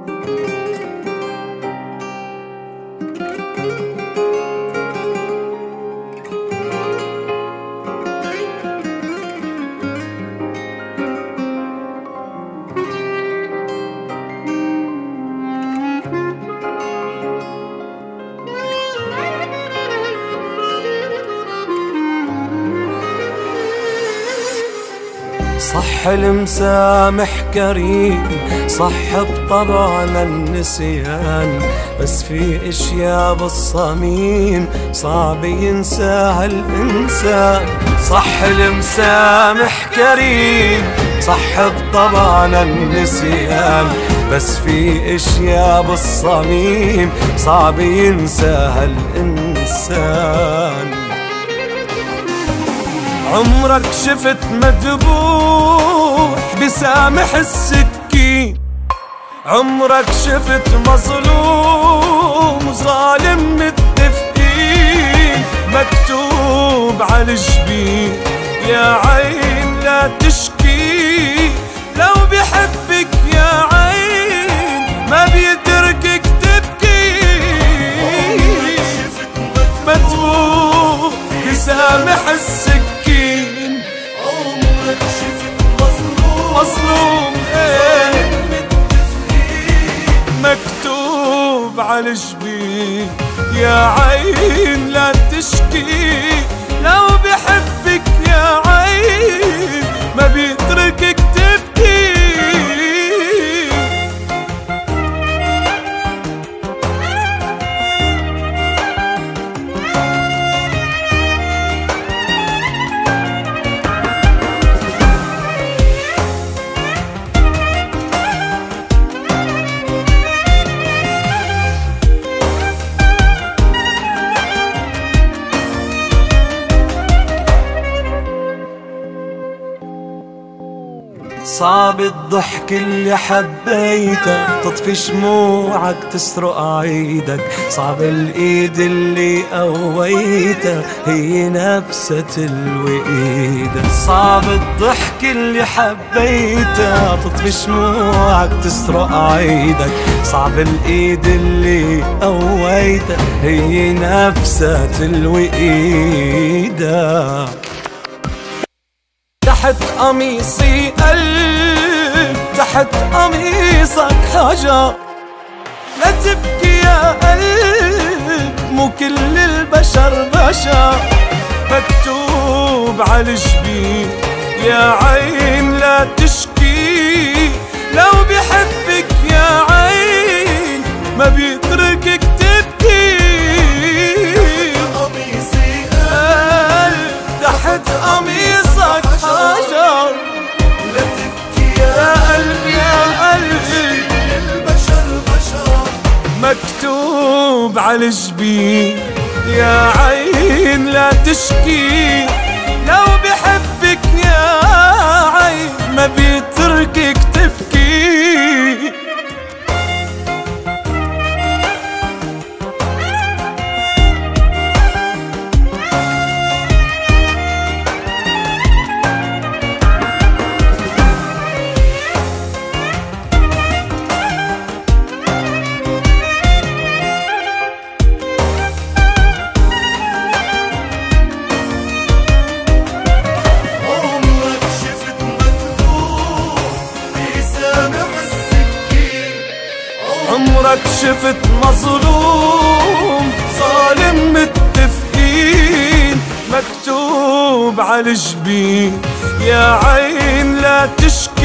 صح المسامح كريم، صح بطبعنا النسيان، بس في اشياء بالصميم صعب ينساها الانسان. صح المسامح كريم، صح بطبعنا النسيان، بس في اشياء بالصميم صعب ينساها الانسان. عمرك شفت مذبوح بسامح السكين؟ عمرك شفت مظلوم ظالم متفقين؟ مكتوب على الجبين يا عين لا تشكي، لو بحبك يا عين ما بيتركك تبكي. مذبوح بسامح السكين، عمرك شفت مظلوم مكتوب على الجبين يا عين لا تشكي، لو بحبك يا عين ما بيتركك تبكي. صعب الضحك اللي حبيتك تطفي شموعك تسرق عيدك، صعب الايد اللي قويتك هي نفسها تلوي ايدك. صعب الضحك اللي حبيتك تطفي شموعك تسرق عيدك، صعب الايد اللي قويتك هي نفسها تلوي ايدك. تحت قميصي قلب، تحت قميصك حجر، لا تبكي يا قلب مو كل البشر بشر. مكتوب على الجبين يا عين لا تشكي، لو بحبك يا عين ما بيتركك تبكي. تحت قميصك حجر، لا تبكي يا قلبي يا قلبي البشر بشر. مكتوب على الجبين يا عين لا تشكي، لو بحبك يا عين ما بيتركك تبكي. عمرك شفت مظلوم ظالم متفقين؟ مكتوب على الجبين يا عين لا تشكي،